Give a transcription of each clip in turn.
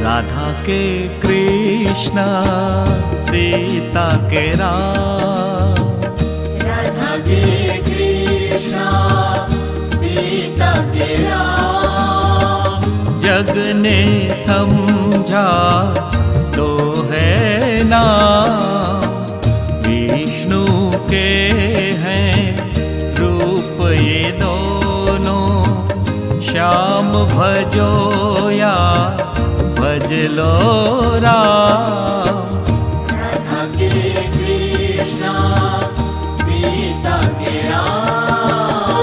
राधा के कृष्णा, सीता के राम। राधा के कृष्णा, सीता के राम। जग ने समझा तो है नाम, विष्णु के हैं रूप ये दोनों। श्याम भजो या भज लो राम। राधा के कृष्णा, सीता के राम।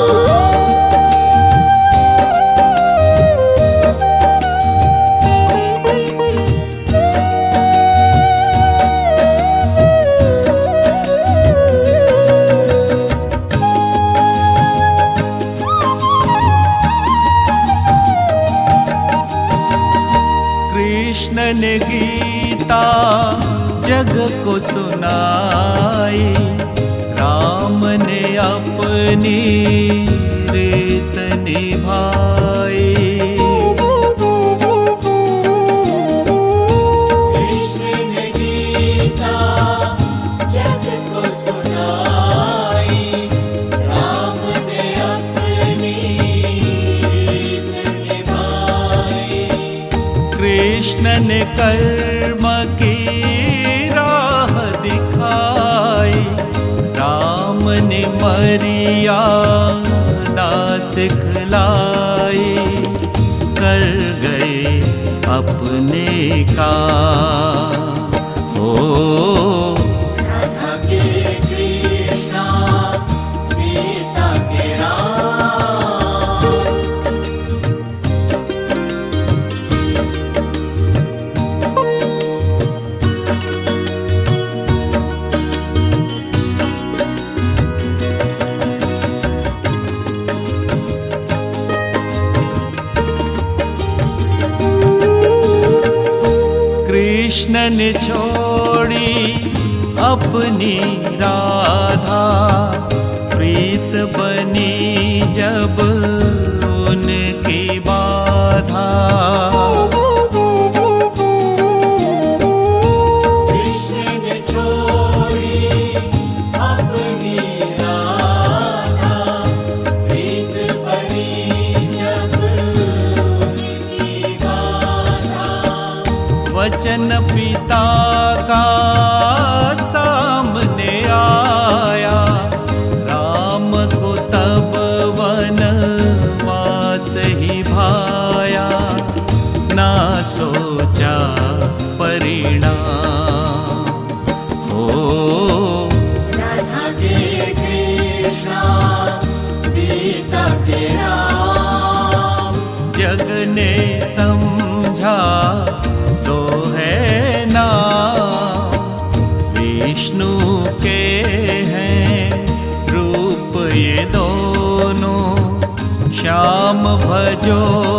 कृष्ण ने गीता जग को सुनाई, राम ने अपनी रीत निभाई। कृष्ण ने गीता जग को सुनाई, राम ने अपनी रीत निभाई। कृष्ण ने कर्म की राह दिखाई, राम ने मर्यादा सिखलाई। कर गए अपने काम हो। राधा के कृष्णा, सीता के राम। कृष्ण ने छोड़ी अपनी राधा, प्रीत बनी जब उनकी बाधा। कृष्ण ने छोड़ी अपनी राधा, प्रीत बनी जब उनकी बाधा। वचन पिता का सामने आया, राम को तब वनवास ही भाया। ना सोचा परिणाम हो। राधा के कृष्णा, सीता के राम। जग ने समझा तो है नाम, विष्णु के हैं रूप ये दोनों। श्याम भजो